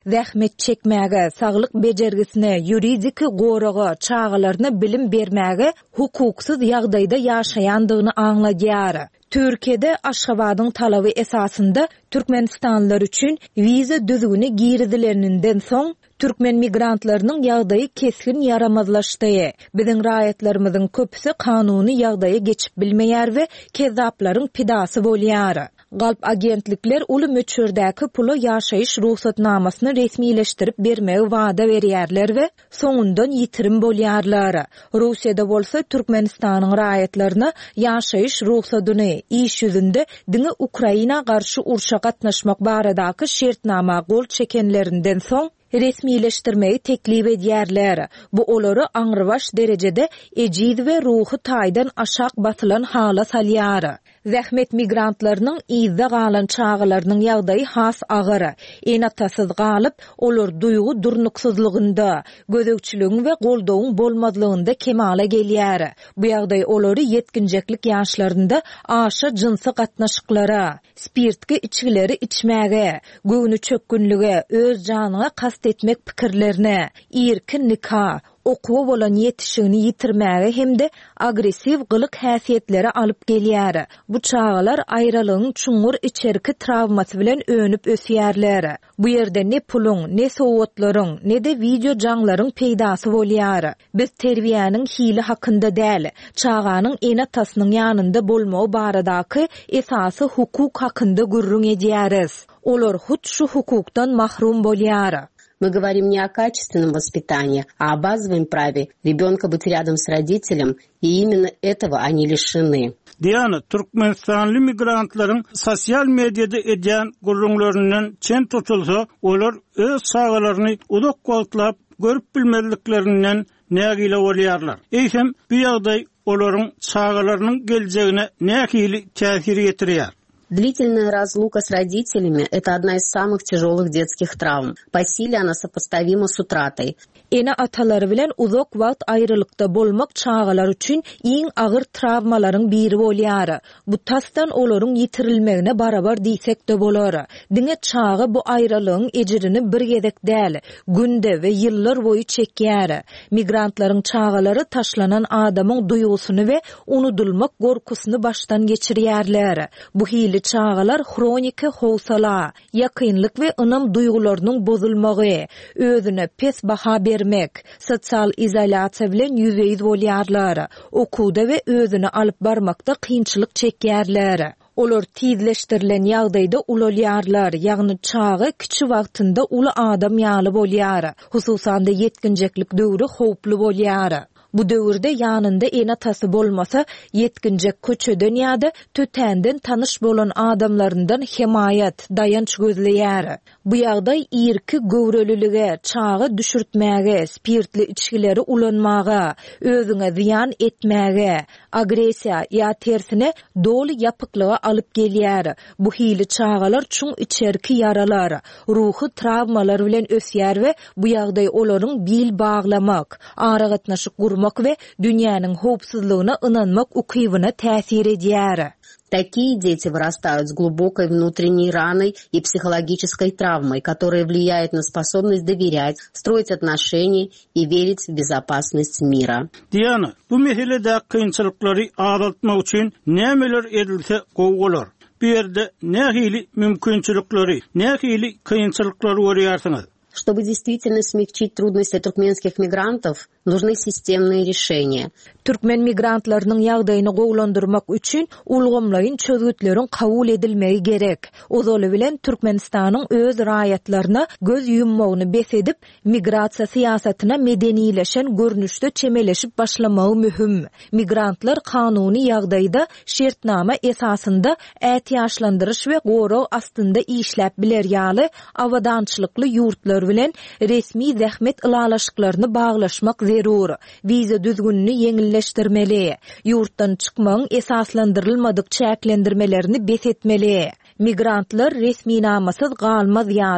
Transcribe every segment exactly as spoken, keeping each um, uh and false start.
zähmet çekmäge, saglyk bejergisine, ýuridik goraga, çağalaryna bilim bermäge hukuksuz ýagdaýda ýaşaýandygyny aňladýar. Türkiýede Aşgabatyň talaby esasında Türkmenistanlılar üçin viza düzgüni girizilerinden soň Türkmen migrantlarynyň ýagdaýy keskin yaramazlaşdy. Biziň raýatlarymyzyň köpüsi kanuny ýagdaýa geçip bilmeýär we kezaplaryň pidasy bolýar. Galp agentlikler uly möçürdäki pulu ýaşaýyş ruhsatnamasyny resmileşdirip bermegi wada berýärler we soňundan ýitirim bolýarlar. Russiýada bolsa Türkmenistanyň raýatlaryna ýaşaýyş ruhsatyny iş ýüzünde diňe Ukraina garşy urşa gatnaşmak baradaky şertnama gol çekenlerinden soň resmileştirmeyi teklip edýärler. Bu olary aňrybaş derejede ejiz we ruhy taýdan aşak batylan hala salýar. Zähmet migrantlarynyň ýyzda galan çağalarynyň ýagdaýy has agyr. Enatasız galyp, olar duýgu durnuksuzlygynda, gözegçiligiň we goldawyň bolmazlygynda kemale gelýär. Bu ýagdaý olary yetkinjeklik ýaşlarynda aşa jynsy gatnaşyklara, spirtki içgileri içmäge, göwnü çökkünlige, öz janyna kast etmek pikirlerine, irkin nikah, okuwa bolan ýetişigini ýitirmäge hemde agresiv gylyk häsiýetlere alyp gelýär. Bu çağalar aýralygyň çuňur içerki travmasy bilen önüp ösýärler. Bu ýerde ne puluň, ne sowatlaryň, ne de video jaňlaryň peýdasy bolýar. Biz terbiýäniň hili hakynda däl, çağanyň enatasynyň ýanynda bolmagy baradaky esasy hukuk hakynda gürrüň edýäris. Olar hut şu hukukdan mahrum bolýar. Мы говорим не о качественном воспитании, а о базовом праве ребенка быть рядом с родителем, и именно этого они lişini. Diýany Türkmenistanly migrantlaryň sosial mediada edýän gurrunlarynyň çen tutulsa, olar öz sagalaryny uzak gowtlap görüp bilmezliklerinden nägile bolýarlar. Eýsem bu ýagdaý olaryň sagalarynyň geljegine nägili täsir ýetirýär. Длительная разлука с родителями – это одна из самых тяжелых детских травм. По силе она сопоставима с утратой. Ene atalary bilen uzak wagt aýrylykda bolmak çağalar üçin iň agyr travmalaryň biri bolýar. Bu tasdan olaryň ýitirilmegine barabar diýsek de bolar. Diňe çağı bu aýralygyň ejirini bir gezek däl, günde we ýyllar boýu çekýär. Migrantlaryň çağalary taşlanan adamyň duýgusyny we unudulmak gorkusyny başdan geçirýärler. Bu hili çağalar hronika howsala, ýakynlyk we ynam duýgularynyň bozulmagy, özüne pes baha bermek, sosial izolasiýa bilen ýüzeýiz bolýarlar. Okuwda we özüni alyp barmakda kynçylyk çekýärler. Olar tizleşdirilen ýagdaýda ulalýarlar, ýagny çağı kiçi wagtynda uly adam ýaly bolýar. Hususan da yetkinjeklik döwri howply bolýar. Bu döwürde ýanynda enatasy bolmasa, yetkinjek köçeden ýa-da tötänden tanyş bolan adamlaryndan hemaýat, dayanç gözleýär. Bu ýagdaý irki göwrelilige, çağı düşürtmäge, spirtli içgileri ulanmaga, özüňe ziýan etmäge, agresiýa ýa tersine doly ýapyklyga alyp gelýär. Bu hili çağalar çuň içerki yaralar, ruhy travmalar bilen ösýär we bu ýagdaý olaryň bil baglamak, ara gatnaşyk gurmak we dünýäniň howpsuzlygyna ynanmak ukybyna täsir edýär. Такие дети вырастают с глубокой внутренней раной и психологической травмой, которая влияет на способность доверять, строить отношения и верить в безопасность мира. Diýany, bu meselede kynçylyklary azaltmak üçin nämeler edilse gowy. Bu ýerde nähili mümkinçilikleri, nähili kynçylyklary görýärsiňiz. Чтобы действительно смягчить трудности туркменских мигрантов, нужны системные решения. Türkmen migrantlarynyň ýagdaýyny gowlandyrmak üçin ulgamlaryň çözgütleriň kabul edilmegi gerek. Ozaly bilen Türkmenistanyň öz raýatlaryna göz ýummagyny besedip, migrasiýa syýasatyna medenileşen görnüşde çemeleşip başlamagy mühim. Migrantlar kanuny ýagdaýda şertnama esasında ätiýaşlandyryş we goro astynda işläp biler ýaly awadançylykly ýurtlar bilen resmi zähmet ılalaşyklaryny baglaşmak zerur. Viza düzgünini yeňilleşdirmeli, ýurtdan çykmagyň esaslandyrylmadyk çäklendirmelerini besetmeli. Migrantlar resmi namasyz galmaz ýaly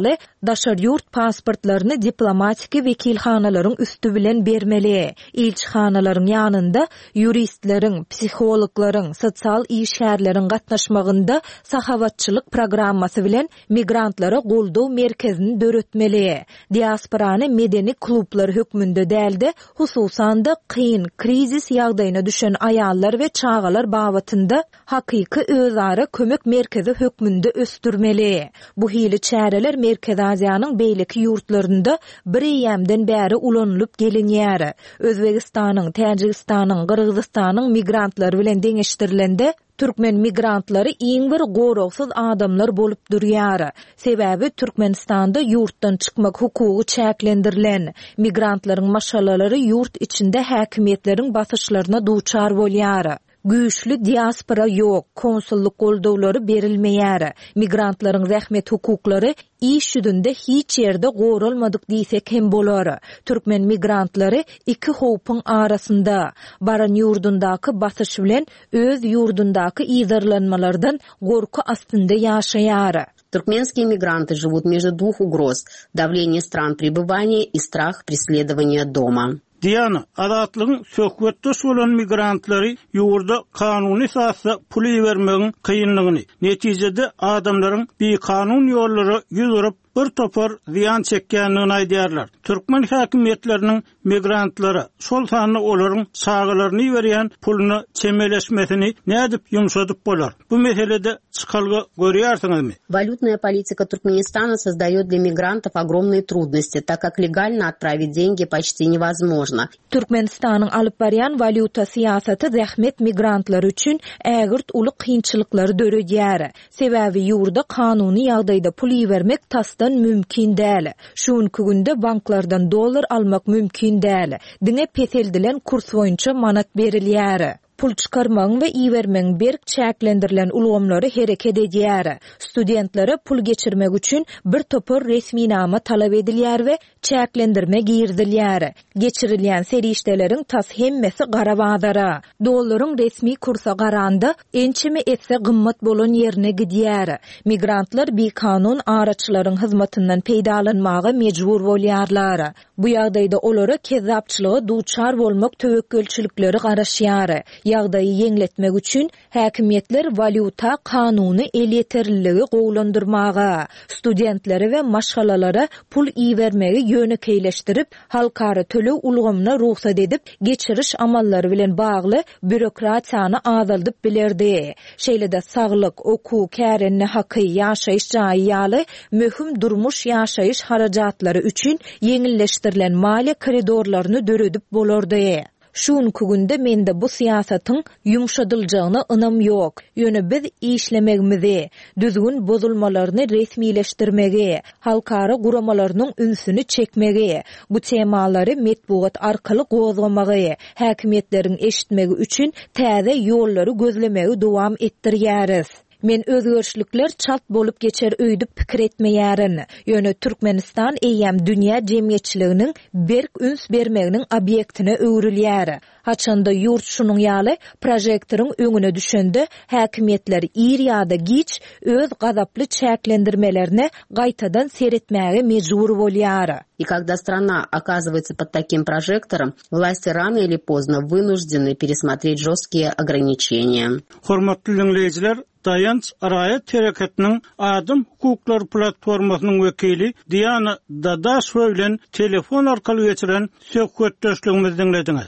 daşar yurt pasportlaryny diplomatik wekilhanalaryň üstü bilen bermeli. Elçihanalaryň ýanynda juristlerin, psihologlaryň, sosial işgärleriň gatnaşmagynda sahavatçylyk programmasy bilen migrantlara goldaw merkezini döretmeli. Diasporany medeni klublar hökmünde däldi, hususan da kyn, krizis ýagdaýyna düşen aýallar we çağalar babatynda hakyky özara kömek merkezi hökmünde östürmeli. Bu hili çäreler Merkez Aziýanyň beýleki ýurtlarynda bir ýemden bäri ulanlyp gelinýär. Özbegistanyň, Täjikistanyň, Gyrgyzstanyň migrantlary bilen deňeşdirilende Türkmen migrantlary iň bir goragsyz adamlar bolup durýar. Sebäbi Türkmenistanda ýurtdan çykmak hukugy çäklendirilen, migrantlaryň maşalalary ýurt içinde häkimetleriň basyşlaryna duçar bolýar. Güýçli diaspora ýok, konsulluk goldawlary berilmeýär. Migrantlaryň zähmet hukuklary iş ýüzünde hiç ýerde goralmadyk diýsek hem bolar. Türkmen migrantlary iki howpyň arasynda, baran ýurdundaky basyş bilen öz ýurdundaky ýydarlanmalardan gorku astynda ýaşaýar. Туркменские мигранты живут между двух угроз – давление стран пребывания и страх преследования дома. Diýany, adatlygyň söhbetde bolan migrantlary ýurda kanuny esasda pul bermegiň kynlygyny, netijede adamlaryň bir kanun ýollary ýüzüp bir topar ziyan çekýändigini aýdýarlar. Türkmen häkimetleriniň migrantlary şol sany olaryň sagalaryny berýän puluny çemeleşmesini nädip ýumşadyp bolar. Bu meselede çykalgy görýärsiňizmi? Валютная политика Туркменистана создает для мигрантов огромные трудности, так как легально отправить деньги почти невозможно. Türkmenistanyň alyp barýan valyuta siýasaty zähmet migrantlar üçin ägirt uly kynçylyklary döredýär. Sebäbi ýurda kanuny ýagdaýda pul bermek tasdan mümkin däl. Şuňky günde banklardan dollar almak mümkin däl. Diňe peseldilen kurs boýunça manat berilýär. Pul çıkarmaň we iýermeň berk çäklendirilen ulgamlary hereket edýär. Studentlere pul geçirmek üçin bir topar resmi nama talap edilýär we çäklendirme girdilýär. Geçirilýän serişdeleriň tas hemmesi gara bazara. Dollaryň resmi kursa garanda ençimi etse gymmat bolan ýerine gidýär. Migrantlar bir kanun araçlaryň hyzmatyndan peýdalanmaga mejbur bolýarlar. Bu ýagdaýda olary kezzapçylyga duçar bolmak töwekkülçilikleri garaşýar. Ýagdaýy ýeňletmek üçin häkimetler valyuta kanuny el ýeterliligi gowlandyrmaga, studentlere we maşgalalara pul iýermegi ýönekeýleşdirip, halkara tölew ulgamyna ruhsat edip, geçiriş amallary bilen bagly bürokratiýany azaldyp bilerdi. Şeýle-de saglyk, oku, kärenni haky, ýaşaýyş jaýy ýaly möhüm durmuş ýaşaýyş harajatlary üçin ýeňilleşdirilen maliýe koridorlaryny döredip bolardy. Şuňky günde mende bu siýasatyň ýumşadyljagyna ynam ýok. Ýöne biz işlemegimizi, düzgün bozulmalaryny resmileşdirmegi, halkara guramalarynyň ünsüni çekmegi, bu temalary metbuat arkaly gozlamagy, häkimetleriň eşitmegi üçin täze ýollary gözlemegi dowam etdirýäris. Men özgörçlükler çalt bolup geçer öýdüp pikir etmeýärin. Ýöne Türkmenistan eýem dünýä jemgyýetçiliginiň berk üns bermeginiň obyektine öwrilýär. Haçanda ýurt şunuň ýaly projektoryň öňüne düşende häkimetler ir ýa-da giç öz gazaply çäklendirmelerini gaýtadan seretmäge mejbur bolýar. И когда страна оказывается под таким прожектором, власти рано или поздно вынуждены пересмотреть жесткие ограничения. Hormatly dinleyijiler, Dayanç Arayet Hareketiniň Adam Hukuklar Platformasynyň wekili Diana Dadaşow bilen telefon arkaly geçiren söhbetdeşligimizi dinlediňiz.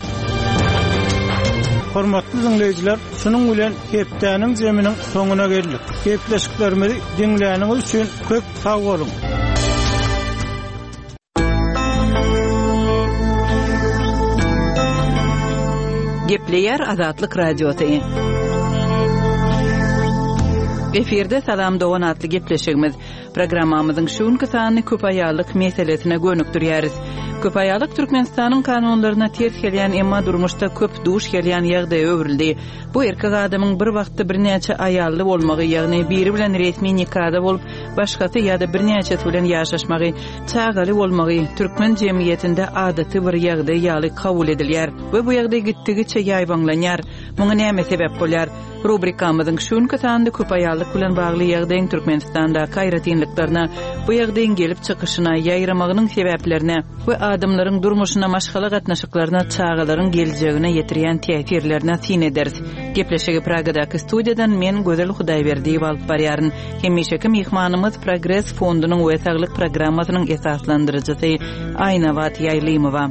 Hormatly dinleyijiler, şunuň bilen hepdäniň jeminiň soňuna geldik. Hepleşiklerimizi dinläniňiz üçin köp sag bolun. Gepleyer Azatlyk Radiosyny. Eferde salam dogan atly gepleşigimiz. Programmamyzyň şuňky sanyny köpaýalyk meselesine gönükdirýäris. Köpaýalyk Türkmenistanyň kanunlaryna ters gelýän emma durmuşda köp duş gelýän ýagdaý öwrildi. Bu erkek adamyň bir wagtda birnäçe aýally bolmagy, ýagny biri bilen resmi nikahda bolup, başgasy ýa-da birnäçe bilen ýaşaşmagy, çagaly bolmagy türkmen jemgyýetinde adaty bir ýagdaý ýaly kabul edilýär we bu ýagdaý gitdigiçe ýaýbanlanýar. Muňa näme sebäp bolýar? Rubrikamyzyň şuň kötände köp aýallyk bilen bagly ýagdaýyň Türkmenistanda gaýratynlyklaryna, bu ýagdaýyň gelip çykyşyna, ýaýramagynyň sebäplerine we adamlaryň durmuşyna maşgala gatnaşyklaryna çağalaryň geljegine ýetirýän täsirlerine tin ederiz. Gepleşigi Pragadaky studiýadan men Gözel Hudaýberdiýew alyp barýaryn. Hemişeki mihmanymyz Progress fondunyň we saglyk programmasynyň esaslandyrjysy Aýnawat Ýaýlymowa.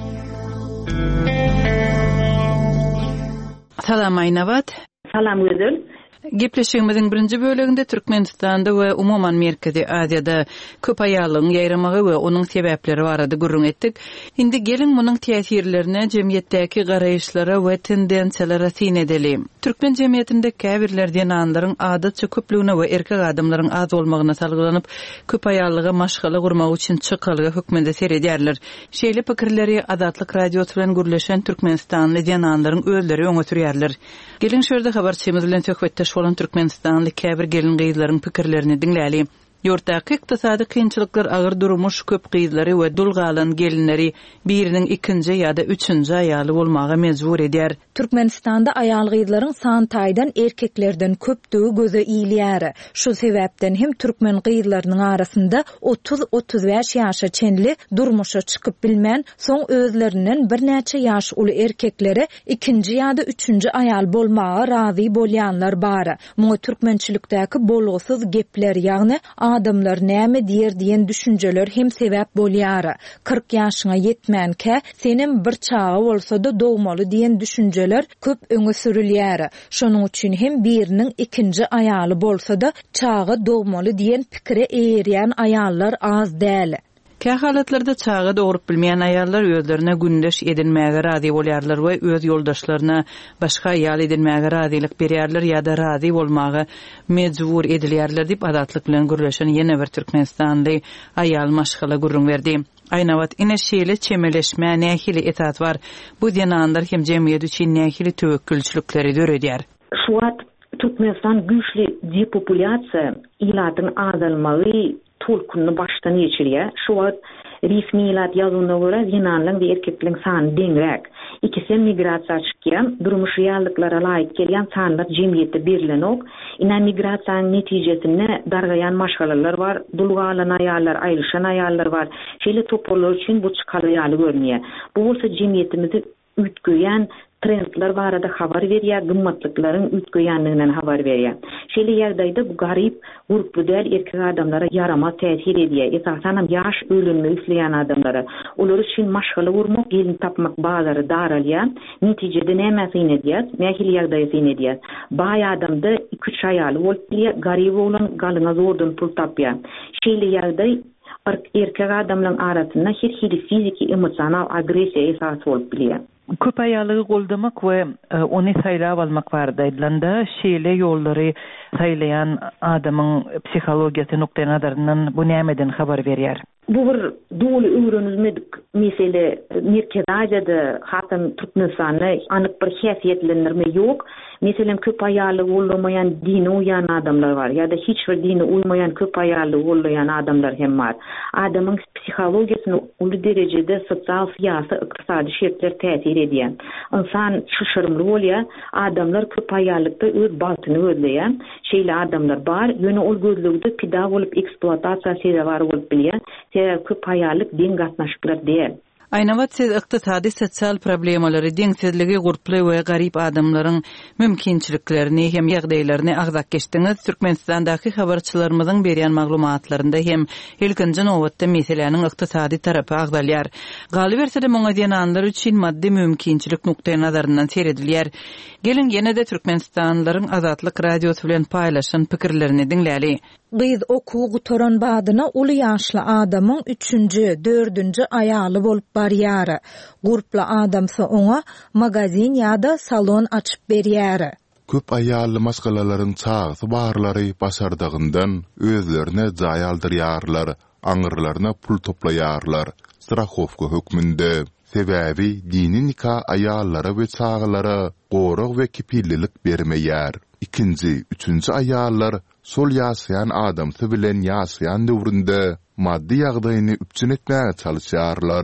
Salam Aýnawat. Salam Gözel. Gepleşigimiziň birinji böleginde Türkmenistanda we umumyň Merkezi Aziýada köp aýallyň ýaýramagy we onuň sebäpleri barada gurrun etdik. Indi gelin munyň täsirlerine, jemgyýetdäki garaýyşlara we tendensiýallara tin edelim. Türkmen jemgyýetinde käbirlerden anlaryň adatça köplüğüne we erkek adamlaryň az bolmagyna salgylanyp, köp aýallyga maşgala gurmak üçin çykalyga hökmünde seredýärler. Şeýle pikirleri Adatlyk radiosu bilen gürleşen Türkmenistanly jananlaryň özleri öňe sürýärler. Gelin şerde habarçymyz bilen söhbetde olan Türkmenistanly käbir gelin gyzlaryň pikirlerini dinläli. Ýurtdaky ykdysady kynçylyklar agyr durmuş köp gyzlary we dulgalan gelinleri biriniň ikinji ýa-da üçünji aýaly bolmaga mejbur edýär. Türkmenistanda aýal gyzlaryň sany taýdan erkeklerden köpdügi göze iýilýär. Şu sebäpden hem türkmen gyzlarynyň arasynda otuz otuz beş ýaşa çenli durmuşa çykyp bilmän, soň özlerinden bir näçe ýaş uly erkeklere ikinji ýa-da üçünji aýal bolmaga razy bolýanlar bar. Muňa türkmençilikdäki bolgusyz gepler, ýagny adamlar näme diýer diýen düşünjeler hem sebäp bolýar. kırk ýaşyňa ýetmänkä senin bir çağı bolsa-da dogmaly diýen düşünjeler köp öňe sürülýär. Şonuň üçin hem biriniň ikinji aýaly bolsa-da çağı dogmaly diýen pikire eýerýän aýallar az däl. Kä halatlarda çağı dogrup bilmeýän aýallar özlerine gündeş edinmäge razy bolýarlar we öz ýoldaşlaryna başga aýal edinmäge razylyk berýärler ýa-da razy bolmagy mejbur edilýärler diýip adatlyk bilen gürleşen ýene bir Türkmenistanly aýal maşgala gurrun berdi. Aýnawat ine şeýle çemeleşme nähili etat bar. Bu jananlar hem jemgyýet üçin nähili töwekkülçilikleri döredýär. Şu wagt Türkmenistan güýçli depopulýasiýa ilatyň azalmagy tolkunny başdan geçirýär. Şu wagt resmi ilat ýazyna görä jananlaryň we erkekliň sany deňrek. İkisi migrasiýa çykýan, durmuş ýalykllara laýyk gelýän sanlar jemgyýetde berilenook. Ina migrasiýanyň netijesinde dargaýan maşgalalar bar, dulgalan aýallar, aýryşan aýallar bar. Şeýle toplalar üçin bu çykaly ýaly görünýär. Bu bolsa jemgyýetimizi ütgöýän trendler barada habar berýär, gymmatlyklaryň ütgöýänliginden habar berýär. Şeýle ýerdaýda bu garyp guruply däl erkek adamlara yarama täsir edýär. Esasan hem ýaş ölümni üsleýän adamlara. Olar üçin maşgala gurmak, gelin tapmak bazary daralýar. Netijede näme syn edýär? Nähili ýagdaýy syn edýär? Baý adamda iki üç aýaly bolup bilýär, garyp bolan galyna zordan pul tapýar. Şeýle ýagdaý erkek adamlaryň arasynda her hili fiziki, emosional agresiýa esas bolup bilýär. Köp aýalygy goldamak we ony saýlap almak barda edilende şeýle ýollary saýlayan adamyň psihologiýasy nokta nazaryndan bu nämeden habar berýär? Bu bir doly öwrenilmedik mesele. Merkezi Aziýada hatym Türkmenistanda anyk bir häsiýetlendirme ýok. Meselem köp aýaly bolmaýan dini uýan adamlar bar ýa-da hiç bir dini uymaýan köp aýaly bolýan adamlar hem bar. Adamyň psihologiýasyna uly derejede sosial, syýasy, ykdysady şertler täsir edýär. İnsan şaşyrmly bolýar. Adamlar köp aýalykda öz baltyny gözleýär. Şeýle adamlar bar, ýöne ol gözlegde pida bolup eksploatasiýa sebäbi bolup bilýär. Sebäbi köp aýalyk diň gatnaşyklar diýer. Aýnawat siz ykdysady sosial problemalary, deňsizligi, gurply we garyp adamlaryň mümkinçiliklerini hem ýagdaýlaryny agzak geçdiňiz. Türkmenistandaky habarçylarymyzyň berýän maglumatlarynda hem ilkinji nowatda meseleniň ykdysady tarapy agdalýar. Galy bersede muňa jananlar üçin maddi mümkinçilik nukta nazaryndan seredilýär. Gelin ýene-de Türkmenistanlylaryň Azatlyk radiosu bilen paýlaşan pikirlerini dinläli. Gyz okuw gutoran badyna uly ýaşly adamyň üçünji, dördünji aýaly bolup barýar. Gurply adamsa oňa magazin ýa-da salon açyp berýär. Köp aýaly maşgalalaryň çagsy barlary başardygyndan özlerine jaý aldyrýarlar, aňyrlaryna pul toplaýarlar. Strahowka hökmünde. Sebäbi dini nikah aýallara we çağlara gorag we kipillilik bermeýär. İkinji, üçünji aýallar sol ýaşaýan adamsy bilen ýaşaýan döwründe maddi ýagdaýyny üpçün etmäge çalyşýarlar.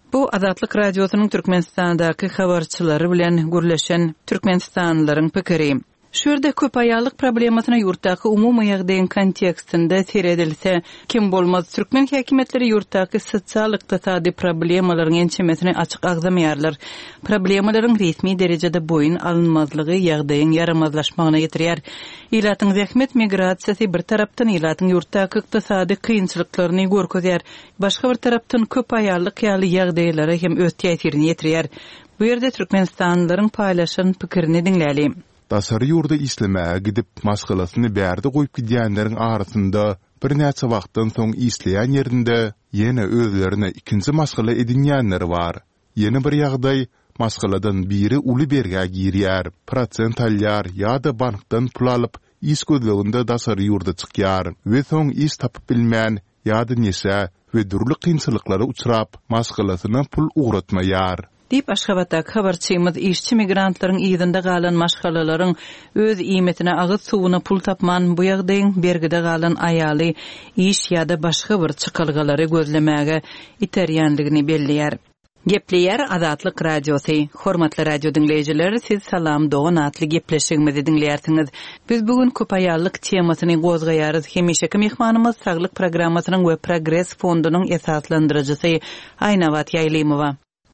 Bu Azatlyk radiosynyň Türkmenistandaky habarçylary bilen gürleşen türkmenistanlylaryň pikiri. Şurda köp aýallyk problemasyna ýurtdaky umumy ýagdaýyň kontekstinde seredilse, kim bolmaz türkmen häkimetleri ýurtdaky sosial ykdysady problemalaryň ençemesini açyk agzamaýarlar. Problemalaryň resmi derejede boyun alınmazlygy ýagdaýyň yaramazlaşmagyna ýetirýär. Ilatyň zähmet migrasiýasy bir tarapdan ilatyň ýurtdaky ykdysady kynçylyklaryny görkezýär, başga bir tarapdan köp aýallyk ýaly ýagdaýlary hem öz täsirini ýetirýär. Bu ýerde türkmenistanlylaryň paýlaşan pikirini diňläli. Tasarı yurda islemäge gidip maskalasyny bärde goýup gidýänleriň arasynda bir näçe wagtdan soň isleýän ýerinde ýene özlerine ikinji maskala edinýänler bar. Ýene bir ýagdaý maskaladan biri uly berge girýär, prosent alýar ýa-da bankdan pul alyp is gözleginde tasarı yurda çykýar we soň is tapyp bilmän ýa-da näse we durly kynçylyklara uçrap maskalasyna pul ugratmaýar. Dip Aşgabatda habarçymyz işçi migrantlaryň ýygyny galan maşgalalaryň öz iýmetine agyt suwuna pul tapman bu ýagdaýyň bergide galan aýaly iş ýa-da başga bir çykylgalary gözlemäge iterýändigini belliýär. Gepleýär Azatlyk radiosy. Hormatly radio dinleýijiler, siz salam dogan atly gepleşigimizi dinleýärsiňiz. Biz bugun köp aýallyk temasyny gozgaýarys. Hemişeki mehmanymyz Saglyk programmasynyň we Progress fondunyň esaslandyrjysy Aýnawat Ýaýlymowa.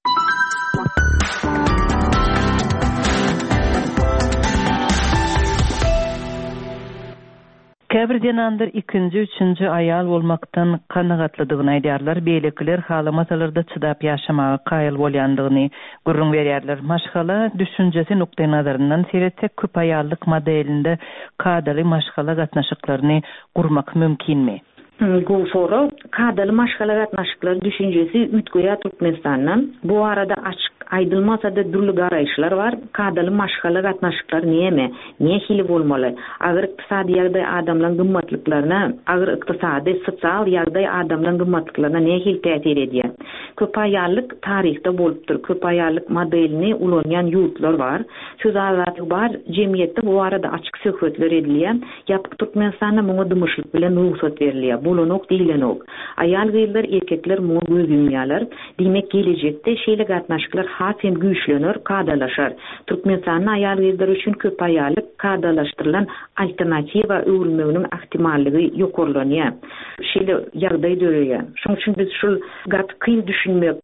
Käbirden andır ikinji, üçünji aýal bolmakdan kanagatlydygyny aýdýarlar. Beýlekler halamasalarda çydap ýaşamagy qaýyl bolýandygyny gurrun berýärler. Maşgala düşünjesi nukta nazaryndan seretsek köp aýallyk modelinde kadaly maşgala gatnaşyklaryny gurmak mümkinmi? Bu soru kadaly maşgala gatnaşyklary düşünjesi ütgöýär Türkmenistandan. Bu arada açyk aýdylmasa da durly garaýşlar bar. Kadaly maşgala gatnaşyklar näme? Näme hili bolmaly? Agyr ykdysady ýagdaý adamlaryň gymmatlyklaryna, agyr ykdysady, sosial ýagdaý adamlaryň gymmatlyklaryna näme hili täsir edýär? Köp aýallyk tarihde bolupdyr. Köp aýallyk modelini ulanýan ýurtlar bar. Söz azaty bar. Jemgyýetde bu arada açyk söhbetler edilýär. Ýapyk Türkmenistanda muňa dymyşlyk bilen ruhsat berilýär. Bulanok diýilenok. Aýal gyýlar, erkekler muňa gözüňýärler. Diýmek gelecekde şeýle gatnaşyklar hasem güýçlenir, kadalaşar. Türkmenistanyň aýal gyýlar üçin köp aýallyk kadalaşdyrylan alternatiwa öwrülmeginiň ihtimalligi ýokurlanýar. Şeýle ýagdaý döreýär. Şonuň üçin biz şol gat kyn düşünmek,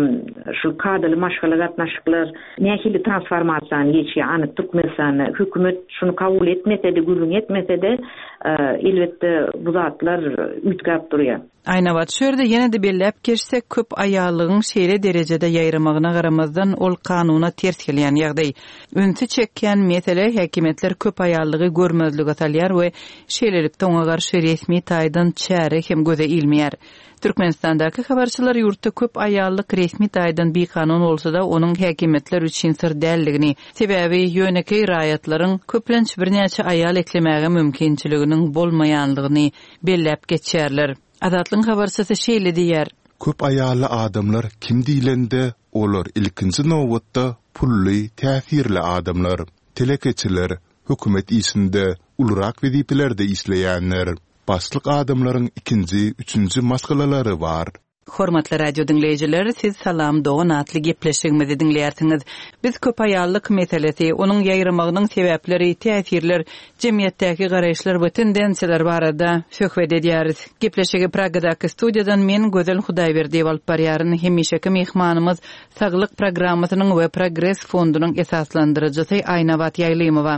şol kadaly maşgala gatnaşyklar nähili transformasiýany geçýär. Any Türkmenistanyň hökümet şunu kabul etmese de, gülüň etmese de elbetde bu zatlar ütgap durýar. Aýnawat şerde ýene de belläp geçsek köp aýallygyň şeýle derejede ýaýramagyna garamazdan ol kanuна ters gelýän ýagdaý. Ünsi çekýän mesele häkimetler köp aýallygy görmezlik atalýar we şeýlelikde oňa garşy resmi taýdan çäre hem göze ilmeýär. Türkmenistandaky habarçylar ýurtda köp aýallyk resmi taýdan bir kanun bolsa da onuň häkimetler üçin sir däldigini, sebäbi ýöneki raýatlaryň köplenç bir näçe aýal eklemäge mümkinçiliginiň bolmaýanlygyny belläp geçýärler. Azatlyň habarçysy şeýle diýär. Köp aýaly adamlar kim diýilende olar ilkinji nowatda pully, täsirli adamlar, telekeçiler, hökümet isinde ulrak weziplerde isleýänler. Başlyk adamlaryň ikinji, üçünji maskalalary bar. Hormatly radio dinleýijiler, siz salam dogan atly gepleşigimizi dinleýärsiňiz. Biz köp aýallyk meselesi, onuň ýaýramagynyň sebäpleri, täsirler, jemgyýetdäki garaýşlar we tendensiýalar barada söhbet edýäris. Gepleşigi Pragadaky studiýadan men Gözel Hudaýberdi bolup barýaryn. Hemişeki mehmanymyz Saglyk programmasynyň we Progress fondunyň esaslandyrjysy Aýnawat Ýaýlymowa.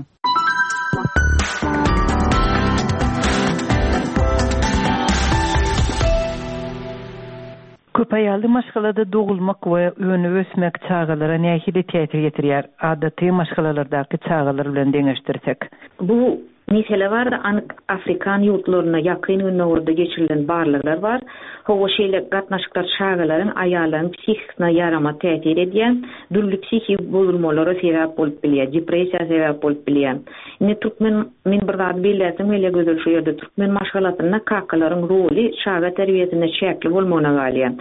Köp aýaly maşgalada dogulmak we öňe ösmek çağalara nähili täsir ýetirýär. Adaty maşgalalardaky çağalar bilen deňeşdirsek. Bu mesele var da anyk Afrikan ýurtlaryna ýakyn günlerde geçirilen barlyklar var. Howa şeýle gatnaşyklar çağalaryň aýallaryň psihikasına ýarama täsir edýän, durly psihik bozulmalara sebäp bolup bilýär, depressiýa sebäp bolup bilýär. Ne Türkmen men bir zat bilýäsem, hele gözel şu ýerde Türkmen maşgalatyna kakalaryň roli çağa terbiýesinde çäkli bolmagyna galýar.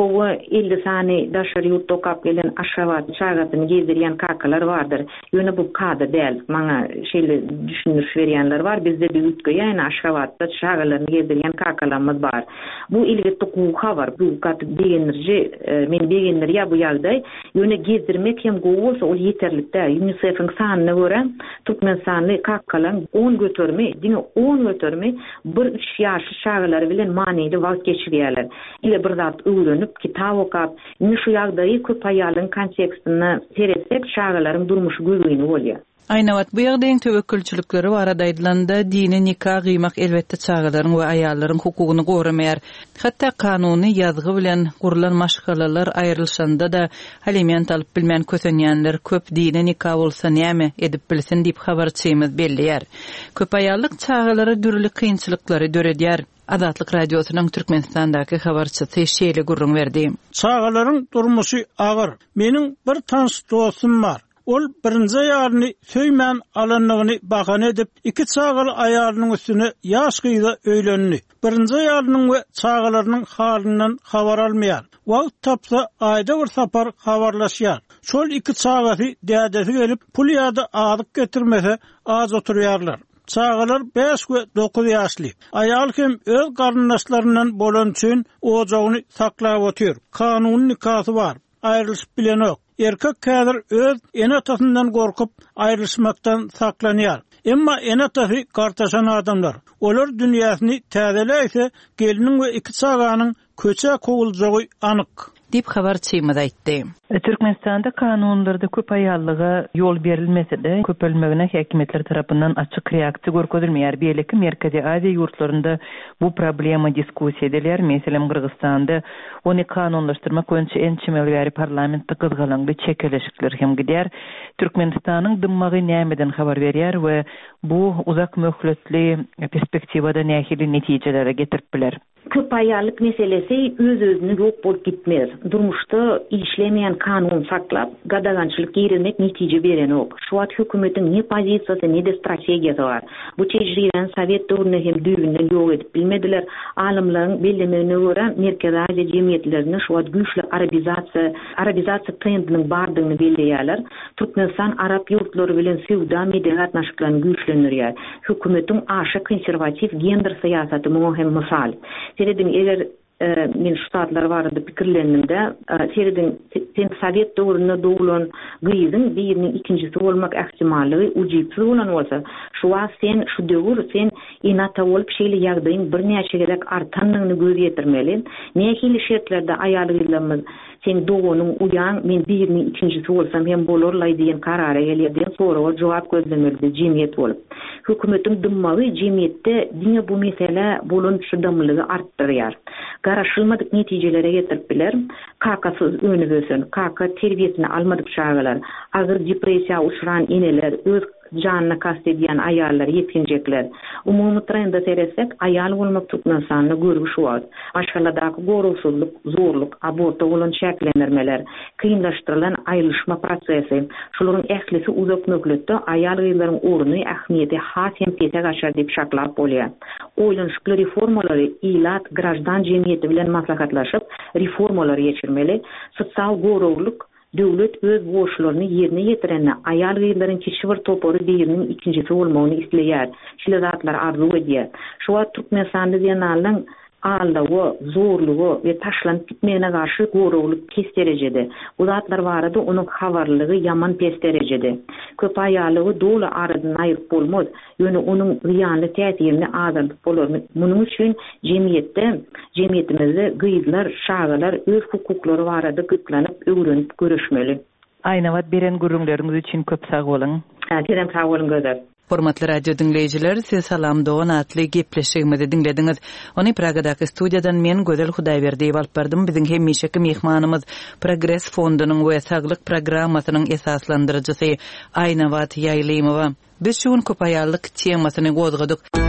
Kova elli sani daşary ýurtda kap gelen aşavat çagatyny gezdirýän kakalar bardyr. Ýöne bu kada däl. Maňa şeýle düşündürüş berýänler bar. Bizde de ýurtga ýa-ni aşavatda çagalaryny gezdirýän kakalarymyz bar. Bu elbetde hukuka var. Bu kat degenlerje men degenler ýa bu ýagdaý ýöne gezdirmek hem gowy bolsa ol ýeterlikde. UNICEF'in sanyna görä Türkmenistany kakalar on götürme, diňe on götürme bir üç ýaşly çagalary bilen manyly wagt geçirýärler. Ile bir zat öwrenip kitap okap, indi şu ýagdaýy köp aýalyň kontekstine seretsek çagalaryň durmuşy göwüni bolýar. Ayna wat bu ýagdaýyň töwekkülçilikleri barada aýdylanda dini nikah gıymak elbetde çagalaryň we aýallaryň hukugyny goramayar. Hatda kanuny ýazgy bilen gurulan maşgalalar aýrylşanda da aliment alyp bilmän kösenýänler köp dini nikah bolsa näme edip bilsin diýip habarçymyz belliýär. Köp aýallyk çagalary dürli kynçylyklary döredýär. Azatlyk radiosynyň Türkmenistandaky habarçysy şeýle gurrun berdi. Çagalaryň durmuşy agyr. Meniň bir tanış dostum bar. Ol birinji aýalyny söýmän alanlygyny bahan edip, iki çagaly aýalynyň üstüne ýaş gyýda öýlendi. Birinji aýalynyň we çagalarynyň halynyň habar almaýar. Wagt tapsa aýda bir sapar habarlaşýar. Şol iki çagaty dädesi gelip pul ýa-da adyk getirmese az oturýarlar. Çagalar beş we dokuz ýaşly. Aýal hem öz garyndaşlaryndan bolan üçin ojagyny saklap otur. Kanun nikahı var. Aýrylyşyp bilenok. Erkek kädir öz enatasyndan gorkup aýrylşmakdan saklanýar. Emma enatasy gartaşan adamlar. Olar dünýäsini täzeläýse, geliniň we iki çaganyň köçe kowuljagy anyk. Dip habarçymyz aýtdy. Türkmenistanda kanunlarda köp aýallyga ýol berilmese de köp ölmegine häkimetler tarapyndan açyk reaksiýa görkezilmeýär. Beýleki Merkezi Aziýa ýurtlarynda bu problema diskussiýa edilýär. Meselem Kyrgyzstanda ony kanunlaşdyrmak öňçe ençimeli bäri parlamentde gyzgalanly çekeleşikler hem gidýär. Türkmenistanyň dymmagy nämeden habar berýär we bu uzak möhletli perspektivada nähili netijelere getirip biler. Köp aýallyk meselesi öz-özüni ýok bolup gitmer. Durmuşda işlemeýän kanun saklap, gadagançylyk ýerine netije beren ok. Şu wagt hökümetiň ne pozisiýasy, ne de strategiýasy bar. Bu tejriben Sowet döwründe hem düýründen ýok edip bilmediler. Alimlaryň bellemegine görä Merkezi Aziýa jemgyýetlerini şu wagt güýçli arabizasiýa, arabizasiýa trendiniň bardygyny belleýärler. Türkmenistan arab ýurtlary bilen sewda media gatnaşyklaryny güýçlendirýär. Hökümetiň aşa konservativ gender syýasaty muňa hem mysal. Seredin eger men ştatlar barada pikirlenimde seredin sen Sowet döwründe dowulan gyýdyň biriniň ikincisi bolmak ähtimallygy ujypsyz bolan bolsa, şu wagt sen şu döwür sen inata bolup şeýle ýagdaýyň bir näçe gerek artanlygyny göz getirmeli. Nähili şertlerde aýalylarymyz sen doğunun uyan men biriniň ikincisi bolsam hem bolarly diýen karara gelýär. Sonra jogap gözlemeli jemgyýet bolup. Hökümetiň dymmagy jemgyýetde diňe bu mesele bolan şydamlygy artdyrýar. Garaşylmadyk netijelere getirip biler. Kakasyz önügösün, kaka terbiýesini almadyk çagalar, agyr depressiýa uçuran eneler, öz janyna kast edýän aýallar, ýetkinjekler. Umumy trenda seresek, aýal bolmak Türkmenistanyny görüp şu wagt. Aşgaladaky gorusuzlyk, zorluk, aborta bolan şäklendirmeler, kynlaşdyrylan aýrylşma prosesi, şolaryň ählisi uzak möhletde aýal gyýlaryň orny, ähmiýeti has hem tese gaşar diýip şaklap bolýar. Oýlanşykly reformalary ilat grajdan jemgyýeti bilen maslahatlaşyp reformalary geçirmeli, sosial gorowluk döwlet öz borçlaryny ýerine ýetirende aýal gyýlaryň kiçi bir topary biriniň ikincisi bolmagyny isleýär. Şeýle zatlar arzu edýär. Şu wagt Türkmenistanda ýanalyň ağırlığı, zorluğu ve taşlanıp gitmeyene karşı gorowluk pes derecede. Bu zatlar barada onun havarlığı yaman pes derecede. Köp aýalygy dolu aradan aýryp bolmaz. Ýöne onun ýanly täsirini azaldyp bolar. Munyň üçin jemgyýetde, jemgyýetimizde gyýdylar, şagalar öz hukuklary barada gytlanyp, öwrenip görüşmeli. Aýna wat beren gurrunlaryňyz üçin köp sag bolun. Teşekkür sag bolun gözler. Hormatly radio dinleyijiler, siz salam dogan atly gepleşigimizi dinlediňiz. Ony Pragadaky studiýadan men Gözel Hudaýberdi alyp bardym. Biziň hemişeki mehmanymyz Progress fondunyň we saglyk programmasynyň esaslandyrjysy Aýna wat Ýaýlymowa. Biz şuň köp aýallyk temasyny gozgadyk.